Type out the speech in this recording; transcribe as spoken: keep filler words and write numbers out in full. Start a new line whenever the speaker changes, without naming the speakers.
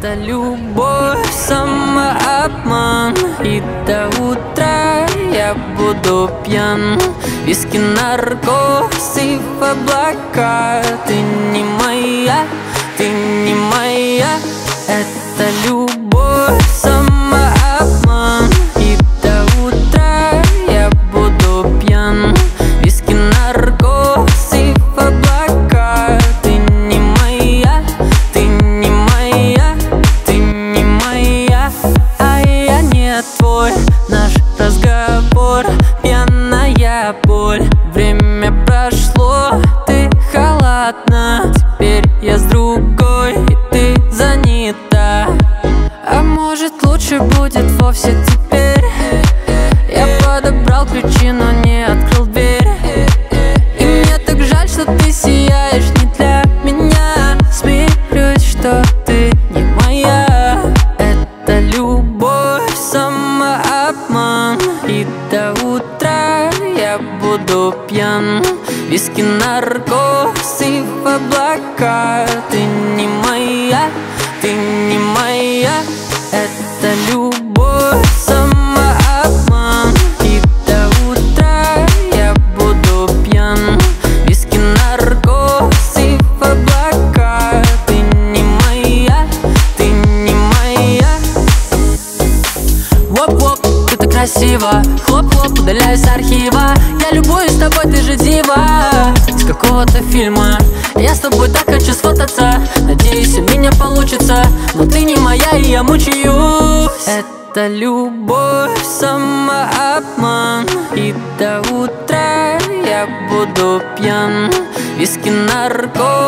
Это любовь, самообман, и до утра я буду пьян. Виски, наркоз и в облака. Ты не моя, ты не моя. Это любовь, самообман, и до утра я буду пьян. Виски, наркоз и в облака. Ты не моя, ты не моя, ты не моя, а я не твой. Наш разговор — пьяная боль. Время прошло, ты холодна. Теперь я с другой, и ты занята. А может, лучше будет вовсе теперь? Я подобрал ключи, но не открыл дверь. И мне так жаль, что ты сияешь не для меня. Смирюсь, что ты не моя. Это любовь, самообман, и до утра я буду пьян. Виски, наркоз и в облака. Ты не моя, ты не моя. Это любовь, самообман, и до утра я буду пьян. Виски, наркоз и в облака. Ты не моя, ты не моя. Воп-воп, ты так красиво. Хлоп-хлоп, удаляюсь с архива. Я любуюсь тобой, ты же дива из какого-то фильма. Я с тобой так хочу сфотаться. Надеюсь, у меня получится. Но ты не моя, и я мучаюсь. Это любовь, самообман, и до утра я буду пьян. Виски, наркоз